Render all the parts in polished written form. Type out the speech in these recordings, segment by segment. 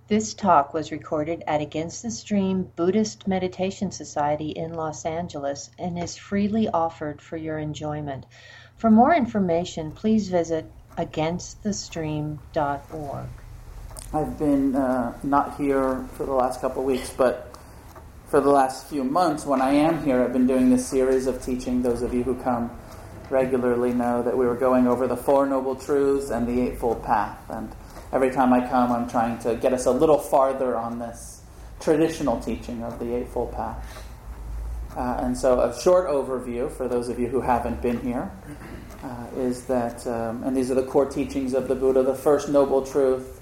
This talk was recorded at Against the Stream Buddhist Meditation Society in Los Angeles and is freely offered for your enjoyment. For more information, please visit againstthestream.org. I've been not here for the last couple of weeks, but for the last few months, when I am here, I've been doing this series of teaching. Those of you who come regularly know that we were going over the Four Noble Truths and the Eightfold Path. And every time I come, I'm trying to get us a little farther on this traditional teaching of the Eightfold Path. And so a short overview for those of you who haven't been here is that, and these are the core teachings of the Buddha, the first noble truth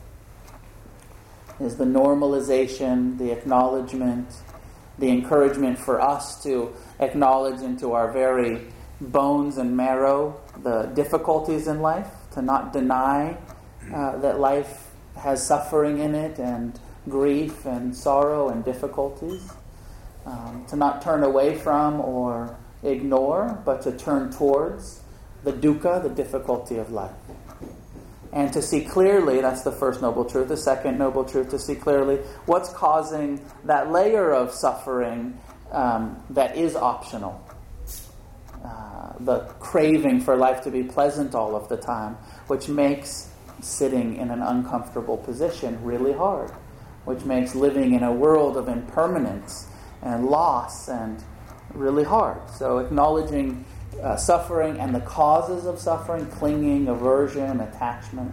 is the normalization, the acknowledgement, the encouragement for us to acknowledge into our very bones and marrow the difficulties in life, to not deny that life has suffering in it and grief and sorrow and difficulties, to not turn away from or ignore, but to turn towards the dukkha, the difficulty of life. And to see clearly, that's the first noble truth. The second noble truth, to see clearly what's causing that layer of suffering that is optional. The craving for life to be pleasant all of the time, which makes sitting in an uncomfortable position really hard, which makes living in a world of impermanence and loss and really hard. So acknowledging suffering and the causes of suffering, clinging, aversion, attachment.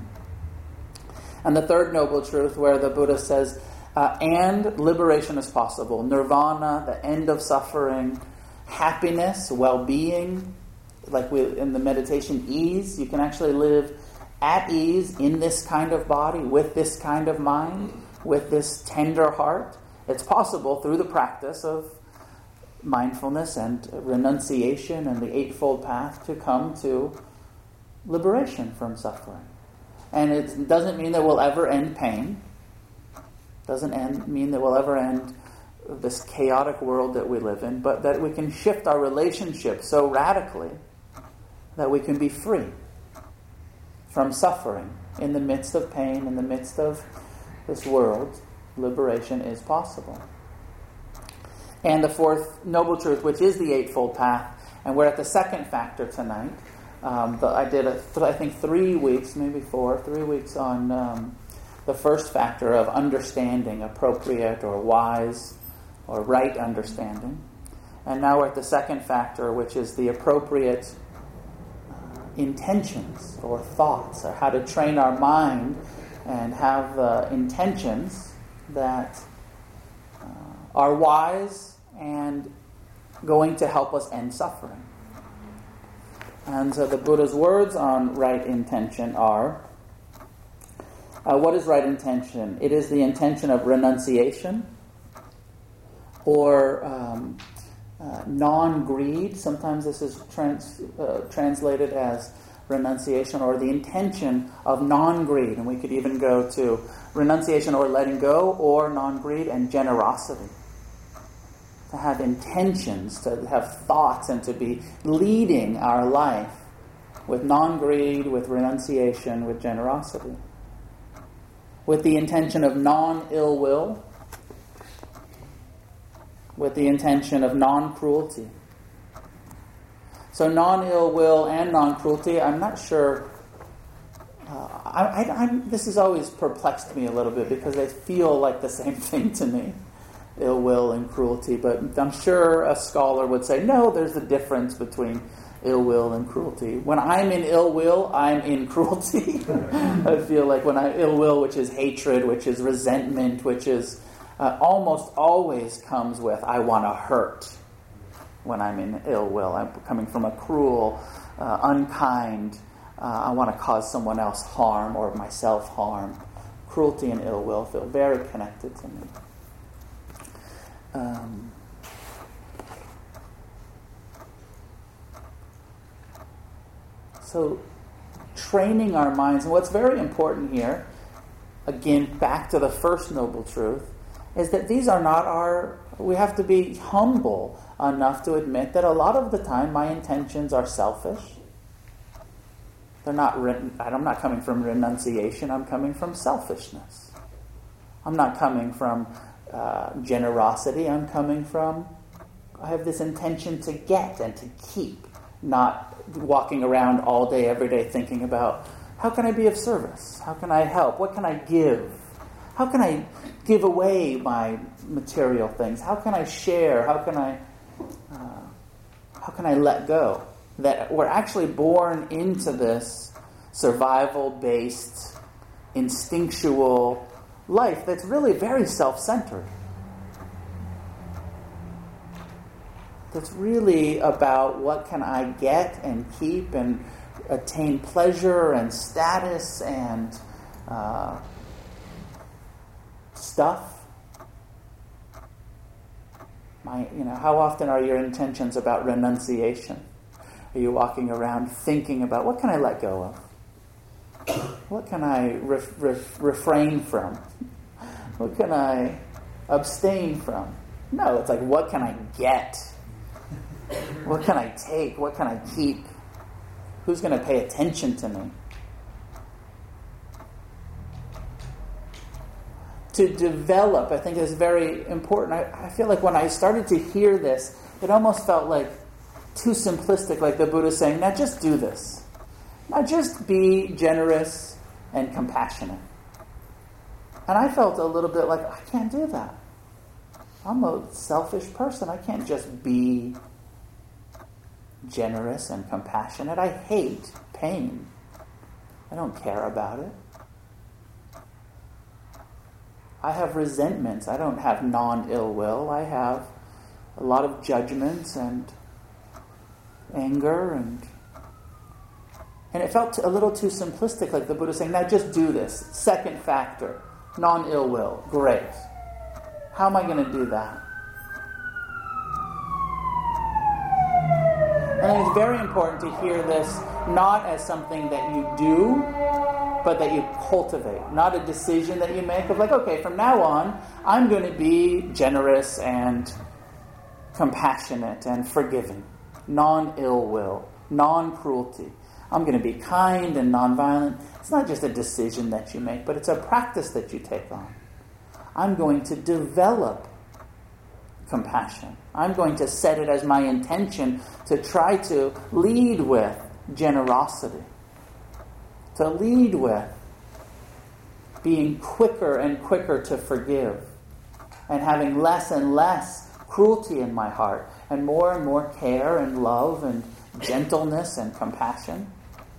And the third noble truth, where the Buddha says, and liberation is possible. Nirvana, the end of suffering, happiness, well-being, like in the meditation, ease. You can actually live at ease in this kind of body, with this kind of mind, with this tender heart. It's possible through the practice of mindfulness and renunciation and the Eightfold Path to come to liberation from suffering. And it doesn't mean that we'll ever end pain. Doesn't mean that we'll ever end this chaotic world that we live in, but that we can shift our relationship so radically that we can be free from suffering in the midst of pain, in the midst of this world. Liberation is possible. And the fourth noble truth, which is the Eightfold Path, and we're at the second factor tonight. I did, I think 3 weeks, maybe 3 weeks on the first factor of understanding, appropriate or wise or right understanding. And now we're at the second factor, which is the appropriate intentions or thoughts, or how to train our mind and have intentions that are wise and going to help us end suffering. And so the Buddha's words on right intention are, what is right intention? It is the intention of renunciation or non-greed. Sometimes this is translated as renunciation, or the intention of non-greed. And we could even go to renunciation or letting go, or non-greed and generosity. To have intentions, to have thoughts, and to be leading our life with non-greed, with renunciation, with generosity. With the intention of non-ill will, with the intention of non-cruelty. So non-ill will and non-cruelty, I'm not sure. This has always perplexed me a little bit because they feel like the same thing to me. Ill will and cruelty, but I'm sure a scholar would say, no, there's a difference between ill will and cruelty. When I'm in ill will, I'm in cruelty. I feel like when I ill will, which is hatred, which is resentment, which is almost always comes with, I want to hurt. When I'm in ill will, I'm coming from a cruel, unkind, I want to cause someone else harm or myself harm. Cruelty and ill will feel very connected to me. So training our minds, and what's very important here, again, back to the first noble truth, is that these are not we have to be humble enough to admit that a lot of the time my intentions are selfish. I'm not coming from renunciation, I'm coming from selfishness. I'm not coming from generosity. I have this intention to get and to keep, not walking around all day, every day thinking about, how can I be of service? How can I help? What can I give? How can I give away my material things? How can I share? How can I let go? That we're actually born into this survival-based, instinctual life that's really very self-centered. That's really about what can I get and keep and attain pleasure and status and stuff. How often are your intentions about renunciation? Are you walking around thinking about, what can I let go of? What can I refrain from? What can I abstain from? No, it's like, what can I get? What can I take? What can I keep? Who's going to pay attention to me? To develop, I think, is very important. I feel like when I started to hear this, it almost felt like too simplistic, like the Buddha saying, now just do this. Now just be generous and compassionate. And I felt a little bit like, I can't do that. I'm a selfish person. I can't just be generous and compassionate. I hate pain. I don't care about it. I have resentments. I don't have non-ill will. I have a lot of judgments and anger, and it felt a little too simplistic, like the Buddha saying, now just do this. Second factor, non-ill will. Great. How am I going to do that? And I think it's very important to hear this not as something that you do, but that you cultivate. Not a decision that you make of like, okay, from now on, I'm going to be generous and compassionate and forgiving. Non-ill will, non-cruelty. I'm going to be kind and non-violent. It's not just a decision that you make, but it's a practice that you take on. I'm going to develop compassion. I'm going to set it as my intention to try to lead with generosity. To lead with being quicker and quicker to forgive. And having less and less cruelty in my heart. And more care and love and gentleness and compassion.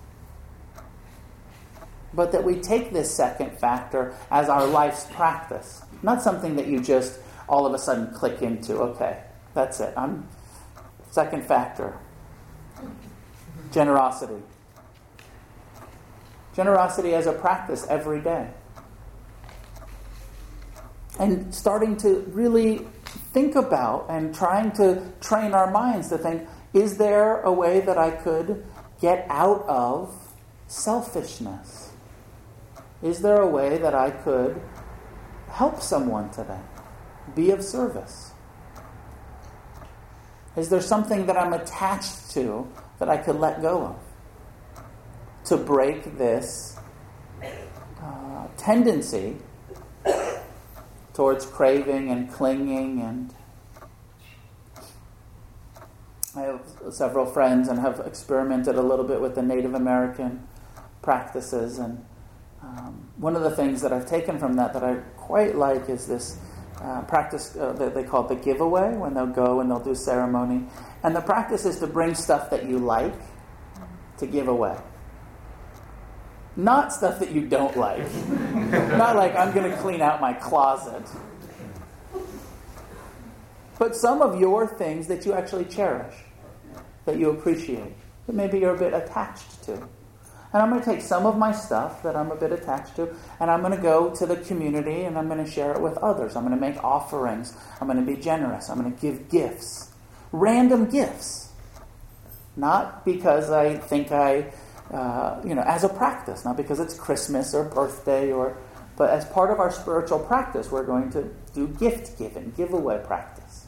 But that we take this second factor as our life's practice. Not something that you just all of a sudden click into. Okay, that's it. Second factor. Generosity. Generosity as a practice every day. And starting to really think about and trying to train our minds to think, is there a way that I could get out of selfishness? Is there a way that I could help someone today? Be of service? Is there something that I'm attached to that I could let go of? To break this tendency towards craving and clinging. And I have several friends and have experimented a little bit with the Native American practices, and one of the things that I've taken from that I quite like is this practice that they call the giveaway, when they'll go and they'll do ceremony. And the practice is to bring stuff that you like to give away. Not stuff that you don't like. Not like, I'm going to clean out my closet. But some of your things that you actually cherish, that you appreciate, that maybe you're a bit attached to. And I'm going to take some of my stuff that I'm a bit attached to, and I'm going to go to the community and I'm going to share it with others. I'm going to make offerings. I'm going to be generous. I'm going to give gifts. Random gifts. Not because I think as a practice, not because it's Christmas or birthday, but as part of our spiritual practice, we're going to do gift giving, giveaway practice.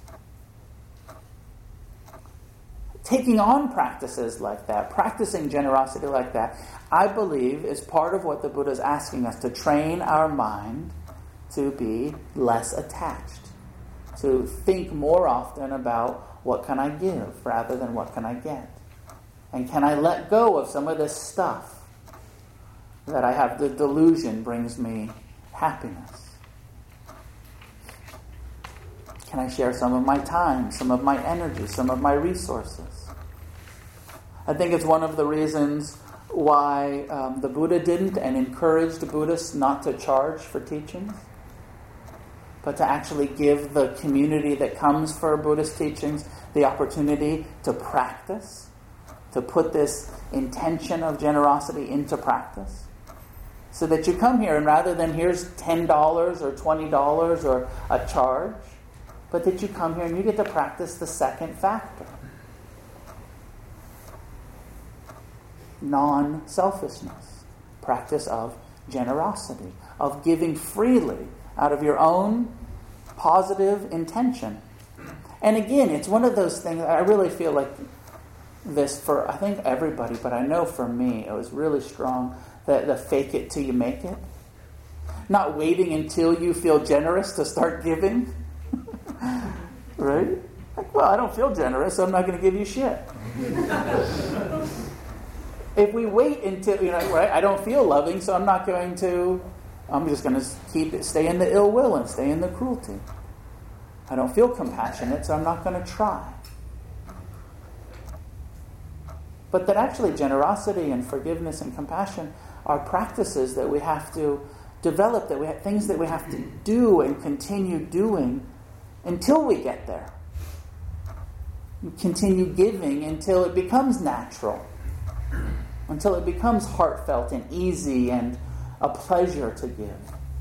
Taking on practices like that, practicing generosity like that, I believe is part of what the Buddha is asking us, to train our mind to be less attached, to think more often about what can I give rather than what can I get. And can I let go of some of this stuff that I have the delusion brings me happiness? Can I share some of my time, some of my energy, some of my resources? I think it's one of the reasons why the Buddha didn't and encouraged Buddhists not to charge for teachings, but to actually give the community that comes for Buddhist teachings the opportunity to practice, to put this intention of generosity into practice. So that you come here and rather than here's $10 or $20 or a charge, but that you come here and you get to practice the second factor. Non-selfishness. Practice of generosity. Of giving freely out of your own positive intention. And again, it's one of those things, I really feel like this for, I think, everybody, but I know for me, it was really strong, the fake it till you make it. Not waiting until you feel generous to start giving. Right? Like, well, I don't feel generous, so I'm not going to give you shit. If we wait until, right, I don't feel loving, so I'm just going to stay in the ill will and stay in the cruelty. I don't feel compassionate, so I'm not going to try. But that actually generosity and forgiveness and compassion are practices that we have to develop, things that we have to do and continue doing until we get there. We continue giving until it becomes natural, until it becomes heartfelt and easy and a pleasure to give.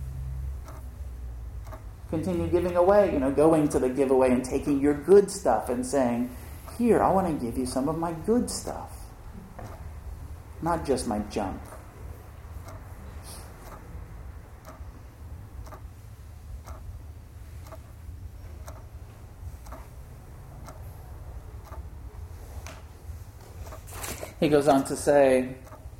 Continue giving away, going to the giveaway and taking your good stuff and saying, here, I want to give you some of my good stuff. Not just my junk. He goes on to say,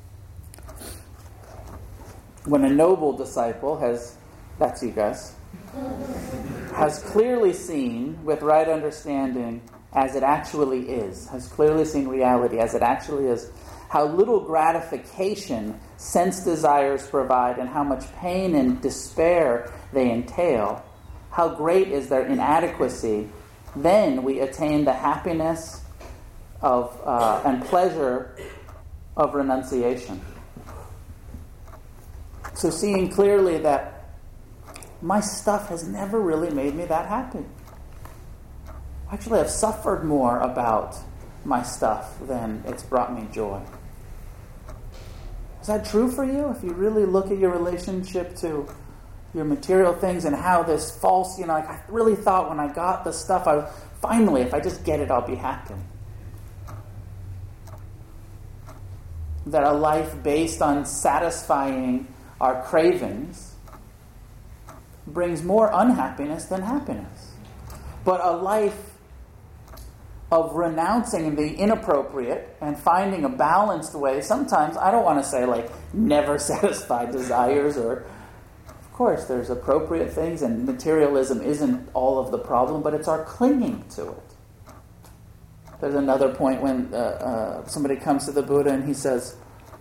when a noble disciple that's you guys, has clearly seen with right understanding as it actually is, has clearly seen reality as it actually is, how little gratification sense desires provide and how much pain and despair they entail, how great is their inadequacy, then we attain the happiness of and pleasure of renunciation. So seeing clearly that my stuff has never really made me that happy. Actually, I've suffered more about my stuff than it's brought me joy. Is that true for you? If you really look at your relationship to your material things and how this false, I really thought when I got the stuff, finally, if I just get it, I'll be happy. That a life based on satisfying our cravings brings more unhappiness than happiness. But a life of renouncing the inappropriate and finding a balanced way, sometimes, I don't want to say never satisfied desires, or of course there's appropriate things and materialism isn't all of the problem, but it's our clinging to it. There's another point when somebody comes to the Buddha and he says,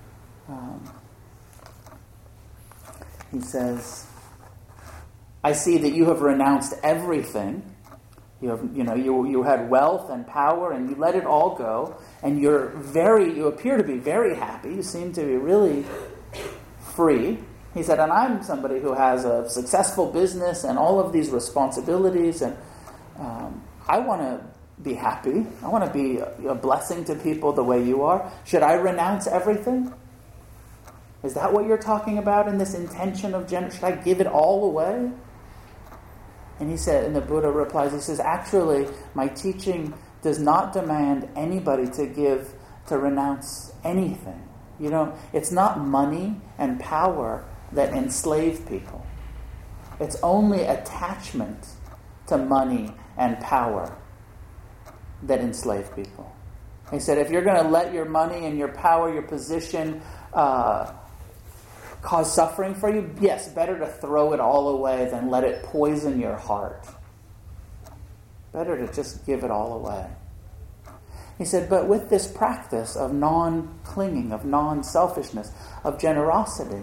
I see that you have renounced everything. You had wealth and power and you let it all go, and you appear to be very happy. You seem to be really free. He said, and I'm somebody who has a successful business and all of these responsibilities, and I want to be happy. I want to be a blessing to people the way you are. Should I renounce everything? Is that what you're talking about in this intention of generosity? Should I give it all away? And he said, and the Buddha replies, he says, actually, my teaching does not demand anybody to renounce anything. It's not money and power that enslave people. It's only attachment to money and power that enslave people. He said, if you're going to let your money and your power, your position, cause suffering for you, yes, better to throw it all away than let it poison your heart. Better to just give it all away. He said, but with this practice of non-clinging, of non-selfishness, of generosity,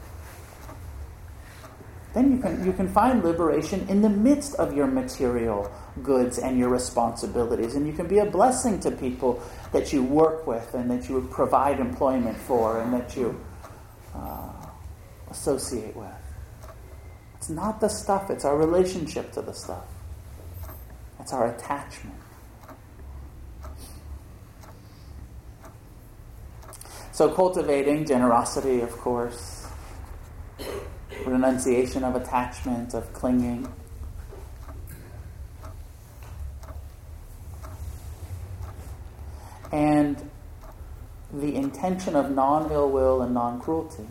then you can find liberation in the midst of your material goods and your responsibilities. And you can be a blessing to people that you work with and that you provide employment for and that you associate with. It's not the stuff, it's our relationship to the stuff. It's our attachment. So cultivating generosity, of course, renunciation of attachment, of clinging. And the intention of non-ill will and non-cruelty.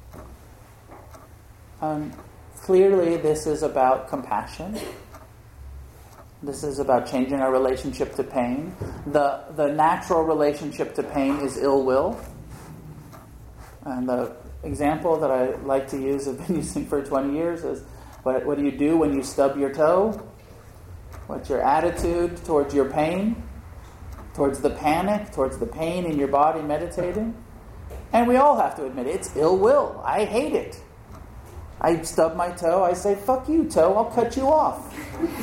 Clearly, this is about compassion. This is about changing our relationship to pain. The natural relationship to pain is ill will. And the example that I like to use, I've been using for 20 years, is what do you do when you stub your toe? What's your attitude towards your pain? Towards the panic, towards the pain in your body meditating? And we all have to admit it. It's ill will. I hate it. I stub my toe. I say, fuck you, toe. I'll cut you off.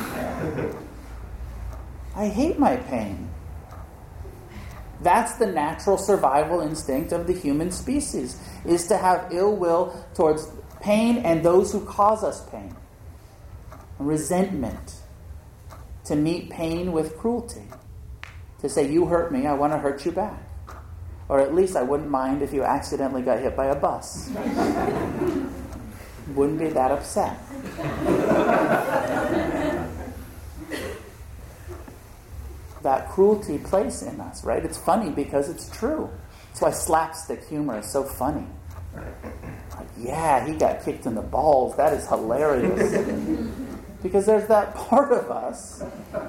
I hate my pain. That's the natural survival instinct of the human species, is to have ill will towards pain and those who cause us pain. Resentment. To meet pain with cruelty. To say, you hurt me, I want to hurt you back. Or at least I wouldn't mind if you accidentally got hit by a bus. Wouldn't be that upset. That cruelty plays in us, right? It's funny because it's true. That's why slapstick humor is so funny. Like, yeah, he got kicked in the balls. That is hilarious. Because there's that part of us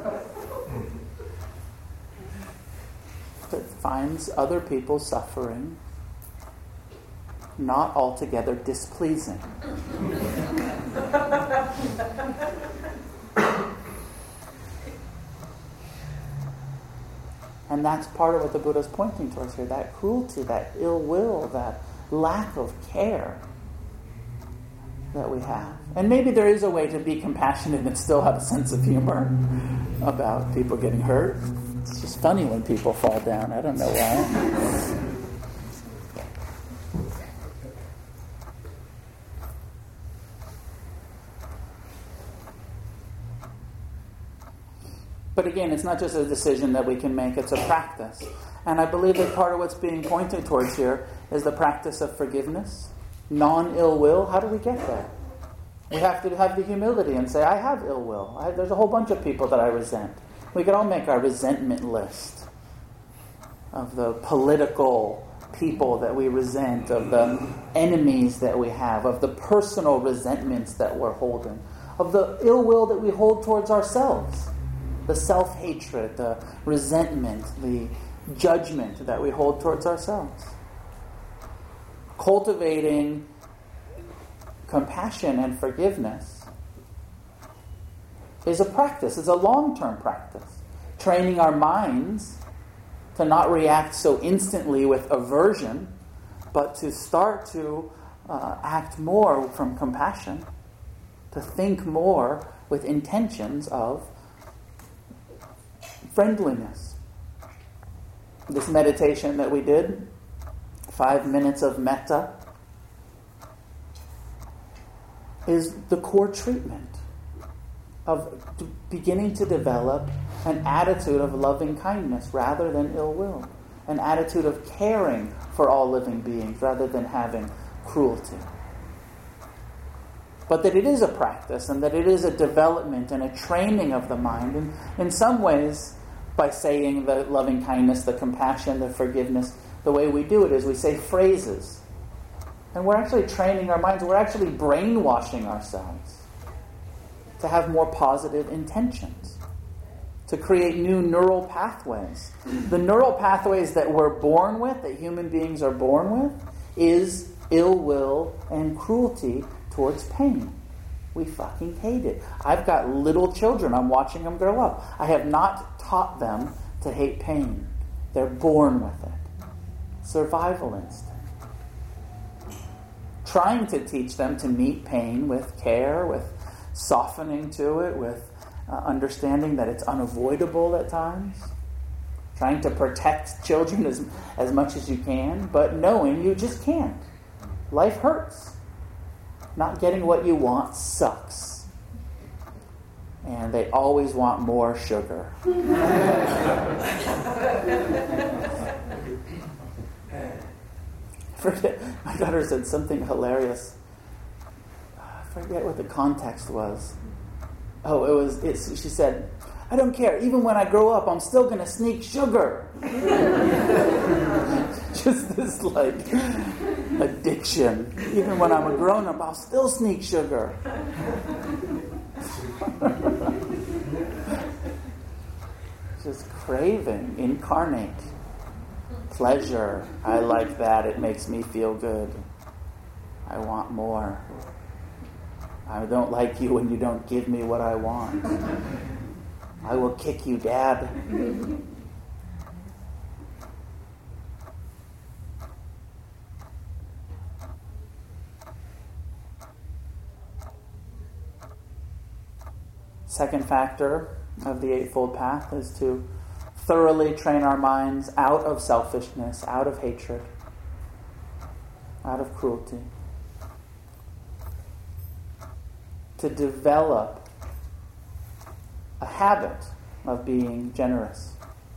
that finds other people's suffering not altogether displeasing. And that's part of what the Buddha's pointing towards here, that cruelty, that ill will, that lack of care that we have. And maybe there is a way to be compassionate and still have a sense of humor about people getting hurt. It's just funny when people fall down. I don't know why. But again, it's not just a decision that we can make, it's a practice. And I believe that part of what's being pointed towards here is the practice of forgiveness, non-ill will. How do we get there? We have to have the humility and say, I have ill will. There's a whole bunch of people that I resent. We could all make our resentment list of the political people that we resent, of the enemies that we have, of the personal resentments that we're holding, of the ill will that we hold towards ourselves. The self-hatred, the resentment, the judgment that we hold towards ourselves. Cultivating compassion and forgiveness is a practice. It's a long-term practice. Training our minds to not react so instantly with aversion, but to start to act more from compassion, to think more with intentions of friendliness. This meditation that we did, 5 minutes of metta, is the core treatment of beginning to develop an attitude of loving kindness rather than ill will, an attitude of caring for all living beings rather than having cruelty. But that it is a practice and that it is a development and a training of the mind. And in some ways, by saying the loving kindness, the compassion, the forgiveness, the way we do it is we say phrases. And we're actually training our minds. We're actually brainwashing ourselves to have more positive intentions, to create new neural pathways. The neural pathways that we're born with, that human beings are born with, is ill will and cruelty towards pain. We fucking hate it. I've got little children. I'm watching them grow up. I have not taught them to hate pain. They're born with it. Survival instinct. Trying to teach them to meet pain with care, with softening to it, with understanding that it's unavoidable at times. Trying to protect children as much as you can, but knowing you just can't. Life hurts. Not getting what you want sucks. And they always want more sugar. My daughter said something hilarious. I forget what the context was. She said, I don't care. Even when I grow up, I'm still going to sneak sugar. Just this, addiction. Even when I'm a grown-up, I'll still sneak sugar. Just craving, incarnate. Pleasure. I like that. It makes me feel good. I want more. I don't like you when you don't give me what I want. I will kick you, Dad. Second factor of the Eightfold Path is to thoroughly train our minds out of selfishness, out of hatred, out of cruelty. To develop a habit of being generous.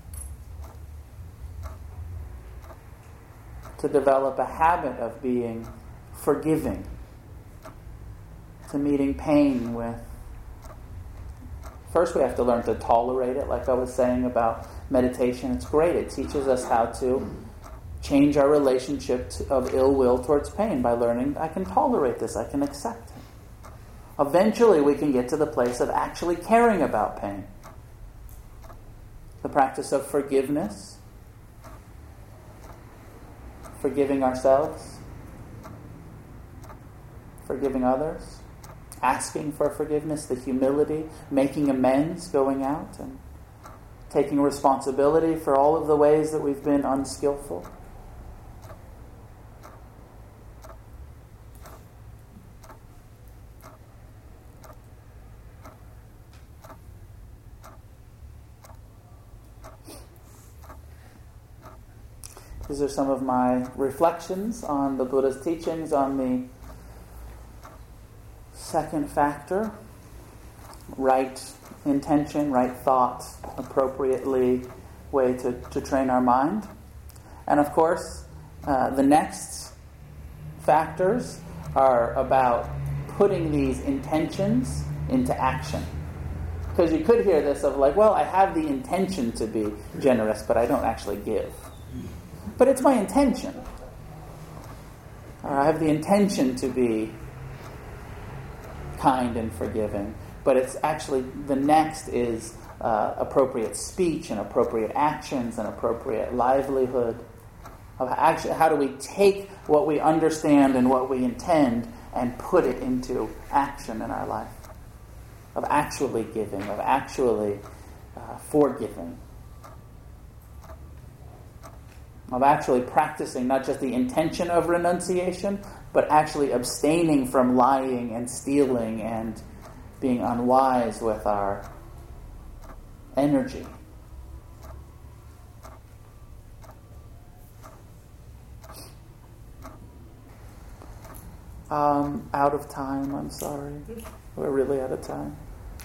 To develop a habit of being forgiving. To meeting pain with. First, we have to learn to tolerate it, like I was saying about meditation. It's great. It teaches us how to change our relationship of ill will towards pain by learning, I can tolerate this, I can accept it. Eventually, we can get to the place of actually caring about pain. The practice of forgiveness, forgiving ourselves, forgiving others, asking for forgiveness, the humility, making amends, going out and taking responsibility for all of the ways that we've been unskillful. These are some of my reflections on the Buddha's teachings on the second factor, right intention, right thought, appropriately way to train our mind. And of course, the next factors are about putting these intentions into action. Because you could hear this of like, well, I have the intention to be generous, but I don't actually give. But it's my intention. Or I have the intention to be kind and forgiving. But it's actually, the next is appropriate speech and appropriate actions and appropriate livelihood. Of actually, how do we take what we understand and what we intend and put it into action in our life? Of actually giving, of actually forgiving. Of actually practicing not just the intention of renunciation, but actually abstaining from lying and stealing and being unwise with our energy. Out of time, I'm sorry. We're really out of time.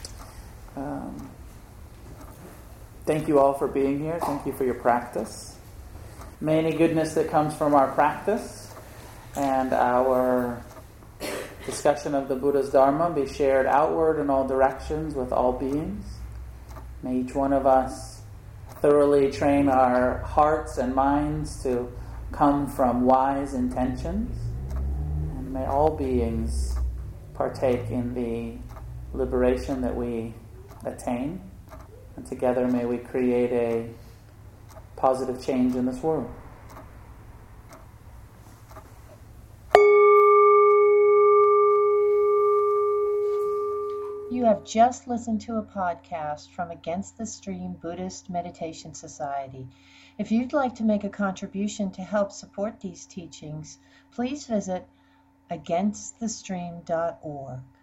Thank you all for being here. Thank you for your practice. May any goodness that comes from our practice and our discussion of the Buddha's Dharma be shared outward in all directions with all beings. May each one of us thoroughly train our hearts and minds to come from wise intentions. And may all beings partake in the liberation that we attain. And together may we create a positive change in this world. You have just listened to a podcast from Against the Stream Buddhist Meditation Society. If you'd like to make a contribution to help support these teachings, please visit againstthestream.org.